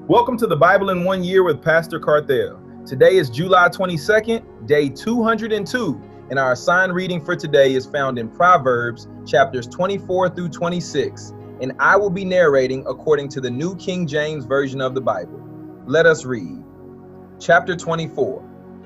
Welcome to the Bible in 1 Year with Pastor Carthel. Today is July 22nd, day 202, and our assigned reading for today is found in Proverbs chapters 24 through 26, and I will be narrating according to the New King James Version of the Bible. Let us read. Chapter 24.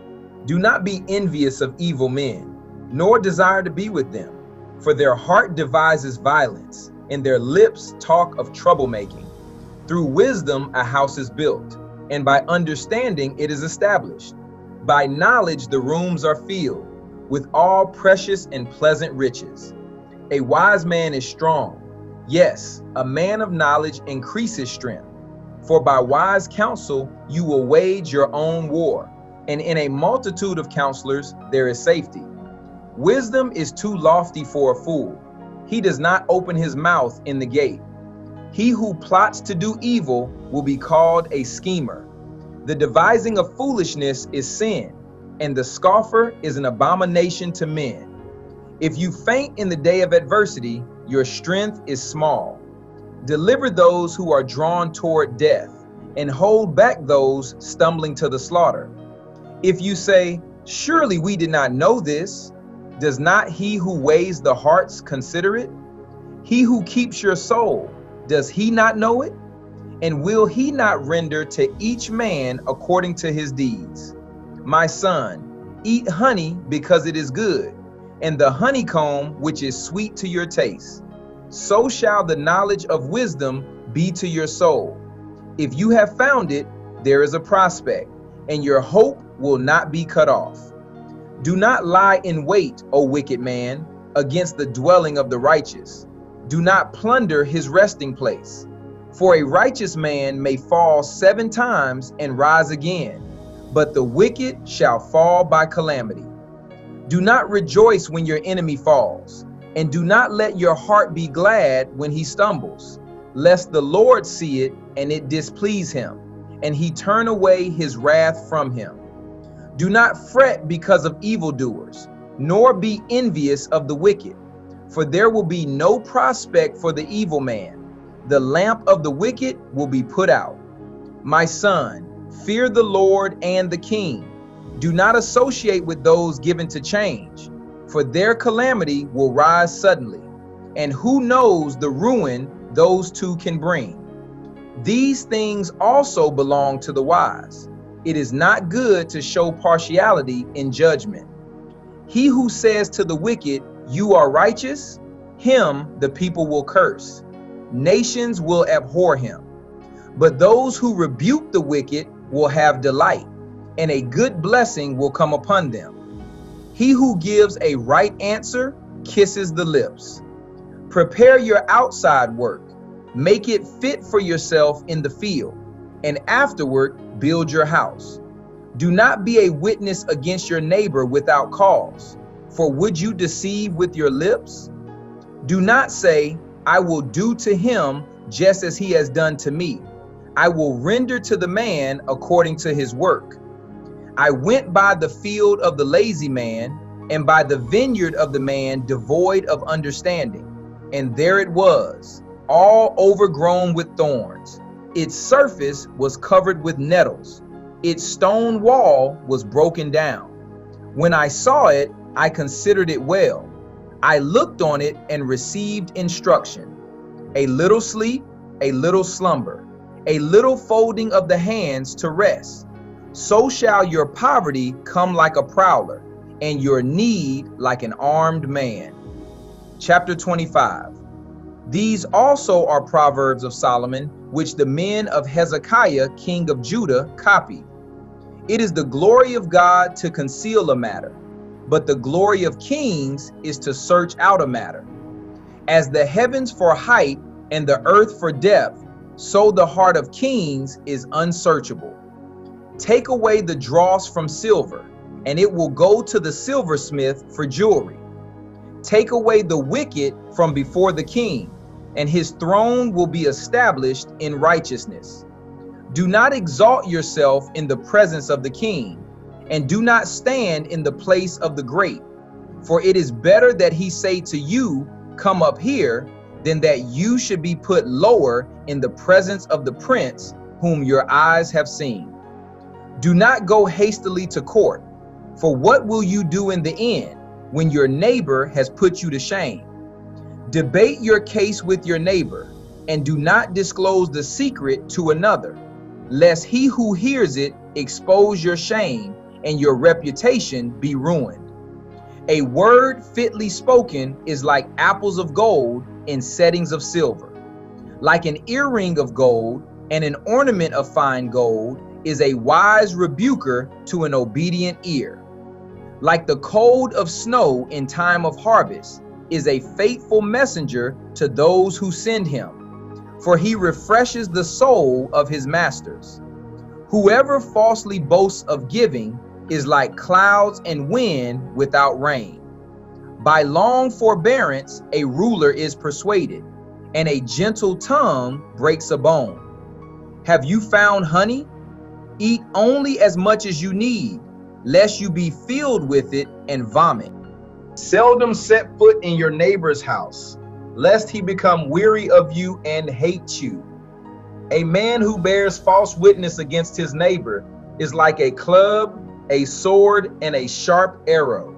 Do not be envious of evil men, nor desire to be with them, for their heart devises violence, and their lips talk of troublemaking. Through wisdom a house is built, and by understanding it is established. By knowledge the rooms are filled, with all precious and pleasant riches. A wise man is strong. Yes, a man of knowledge increases strength. For by wise counsel you will wage your own war, and in a multitude of counselors there is safety. Wisdom is too lofty for a fool. He does not open his mouth in the gate. He who plots to do evil will be called a schemer. The devising of foolishness is sin, and the scoffer is an abomination to men. If you faint in the day of adversity, your strength is small. Deliver those who are drawn toward death, and hold back those stumbling to the slaughter. If you say, "Surely we did not know this," does not he who weighs the hearts consider it? He who keeps your soul, does he not know it? And will he not render to each man according to his deeds? My son, eat honey because it is good, and the honeycomb which is sweet to your taste. So shall the knowledge of wisdom be to your soul. If you have found it, there is a prospect, and your hope will not be cut off. Do not lie in wait, O wicked man, against the dwelling of the righteous. Do not plunder his resting place. For a righteous man may fall 7 times and rise again, but the wicked shall fall by calamity. Do not rejoice when your enemy falls, and do not let your heart be glad when he stumbles, lest the Lord see it and it displease him, and he turn away his wrath from him. Do not fret because of evildoers, nor be envious of the wicked. For there will be no prospect for the evil man. The lamp of the wicked will be put out. My son, fear the Lord and the king. Do not associate with those given to change, for their calamity will rise suddenly. And who knows the ruin those two can bring? These things also belong to the wise. It is not good to show partiality in judgment. He who says to the wicked, "You are righteous," him the people will curse. Nations will abhor him. But those who rebuke the wicked will have delight, and a good blessing will come upon them. He who gives a right answer kisses the lips. Prepare your outside work. Make it fit for yourself in the field, and afterward build your house. Do not be a witness against your neighbor without cause. For would you deceive with your lips? Do not say, "I will do to him just as he has done to me. I will render to the man according to his work." I went by the field of the lazy man, and by the vineyard of the man devoid of understanding. And there it was, all overgrown with thorns. Its surface was covered with nettles. Its stone wall was broken down. When I saw it, I considered it well. I looked on it and received instruction. A little sleep, a little slumber, a little folding of the hands to rest. So shall your poverty come like a prowler, and your need like an armed man. Chapter 25. These also are proverbs of Solomon, which the men of Hezekiah, king of Judah, copied. It is the glory of God to conceal a matter, but the glory of kings is to search out a matter. As the heavens for height and the earth for depth, so the heart of kings is unsearchable. Take away the dross from silver, and it will go to the silversmith for jewelry. Take away the wicked from before the king, and his throne will be established in righteousness. Do not exalt yourself in the presence of the king, and do not stand in the place of the great. For it is better that he say to you, "Come up here," than that you should be put lower in the presence of the prince, whom your eyes have seen. Do not go hastily to court, for what will you do in the end when your neighbor has put you to shame? Debate your case with your neighbor, and do not disclose the secret to another, lest he who hears it expose your shame and your reputation be ruined. A word fitly spoken is like apples of gold in settings of silver. Like an earring of gold and an ornament of fine gold is a wise rebuker to an obedient ear. Like the cold of snow in time of harvest is a faithful messenger to those who send him, for he refreshes the soul of his masters. Whoever falsely boasts of giving is like clouds and wind without rain. By long forbearance a ruler is persuaded, and a gentle tongue breaks a bone. Have you found honey? Eat only as much as you need, lest you be filled with it and vomit. Seldom set foot in your neighbor's house, lest he become weary of you and hate you. A man who bears false witness against his neighbor is like a club, a sword, and a sharp arrow.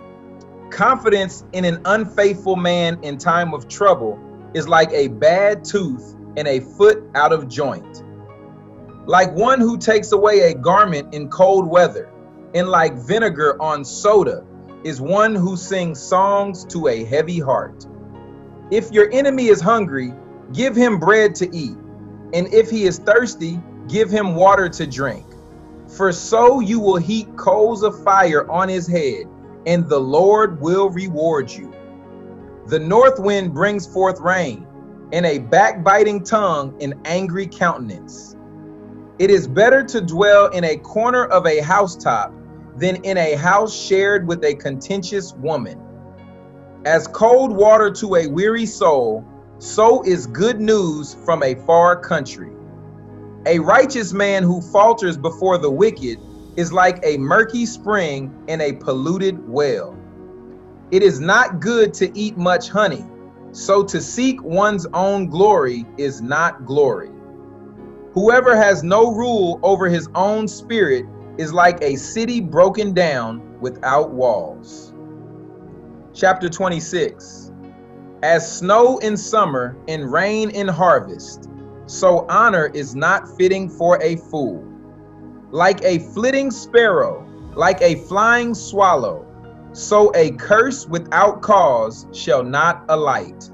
Confidence in an unfaithful man in time of trouble is like a bad tooth and a foot out of joint. Like one who takes away a garment in cold weather, and like vinegar on soda is one who sings songs to a heavy heart. If your enemy is hungry, give him bread to eat, and if he is thirsty, give him water to drink. For so you will heap coals of fire on his head, and the Lord will reward you. The north wind brings forth rain, and a backbiting tongue an angry countenance. It is better to dwell in a corner of a housetop than in a house shared with a contentious woman. As cold water to a weary soul, so is good news from a far country. A righteous man who falters before the wicked is like a murky spring in a polluted well. It is not good to eat much honey, so to seek one's own glory is not glory. Whoever has no rule over his own spirit is like a city broken down without walls. Chapter 26. As snow in summer and rain in harvest, so honor is not fitting for a fool. Like a flitting sparrow, like a flying swallow, so a curse without cause shall not alight.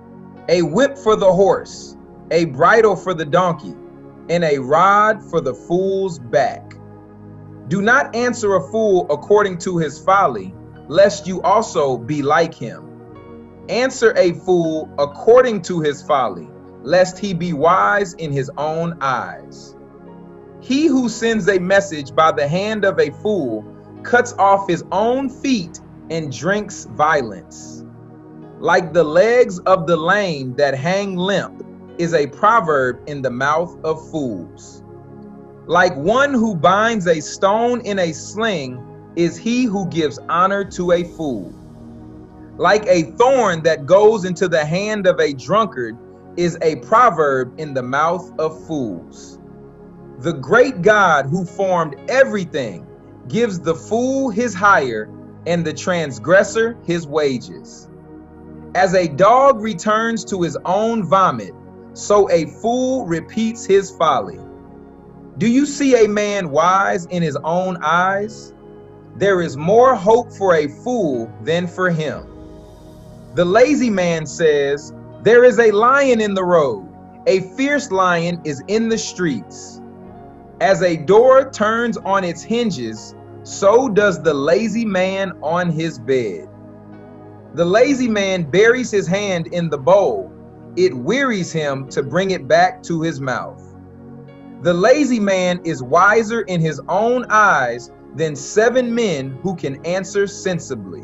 A whip for the horse, a bridle for the donkey, and a rod for the fool's back. Do not answer a fool according to his folly, lest you also be like him. Answer a fool according to his folly, lest he be wise in his own eyes. He who sends a message by the hand of a fool cuts off his own feet and drinks violence. Like the legs of the lame that hang limp is a proverb in the mouth of fools. Like one who binds a stone in a sling is he who gives honor to a fool. Like a thorn that goes into the hand of a drunkard is a proverb in the mouth of fools. The great God who formed everything gives the fool his hire and the transgressor his wages. As a dog returns to his own vomit, so a fool repeats his folly. Do you see a man wise in his own eyes? There is more hope for a fool than for him. The lazy man says, there is a lion in the road, a fierce lion is in the streets. As a door turns on its hinges, so does the lazy man on his bed. The lazy man buries his hand in the bowl. It wearies him to bring it back to his mouth. The lazy man is wiser in his own eyes than 7 men who can answer sensibly.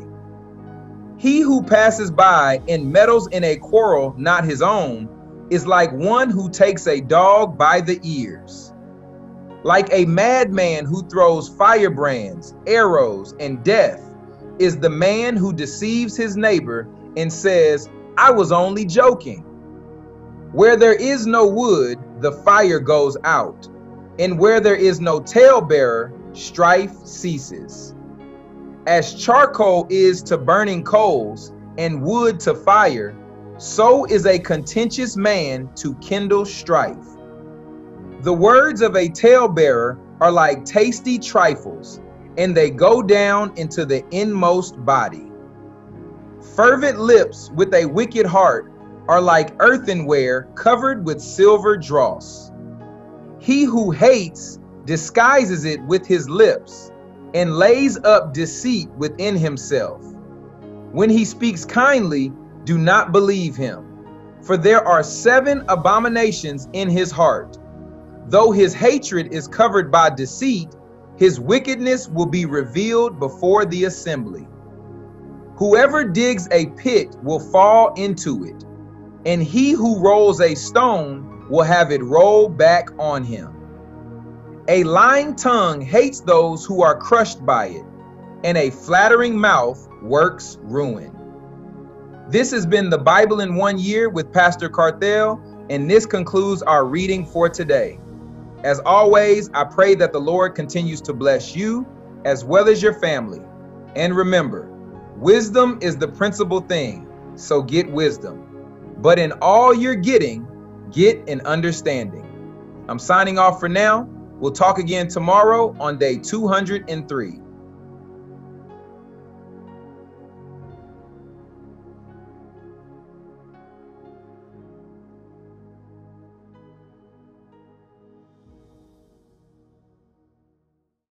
He who passes by and meddles in a quarrel not his own is like one who takes a dog by the ears. Like a madman who throws firebrands, arrows, and death is the man who deceives his neighbor and says, I was only joking. Where there is no wood, the fire goes out, and where there is no talebearer, strife ceases. As charcoal is to burning coals, and wood to fire, so is a contentious man to kindle strife. The words of a talebearer are like tasty trifles, and they go down into the inmost body. Fervent lips with a wicked heart are like earthenware covered with silver dross. He who hates disguises it with his lips, and lays up deceit within himself. When he speaks kindly, do not believe him, for there are 7 abominations in his heart. Though his hatred is covered by deceit, his wickedness will be revealed before the assembly. Whoever digs a pit will fall into it, and he who rolls a stone will have it roll back on him. A lying tongue hates those who are crushed by it, and a flattering mouth works ruin. This has been the Bible in 1 year with Pastor Carthel, and this concludes our reading for today. As always, I pray that the Lord continues to bless you as well as your family. And remember, wisdom is the principal thing, so get wisdom. But in all you're getting, get an understanding. I'm signing off for now. We'll talk again tomorrow on day 203.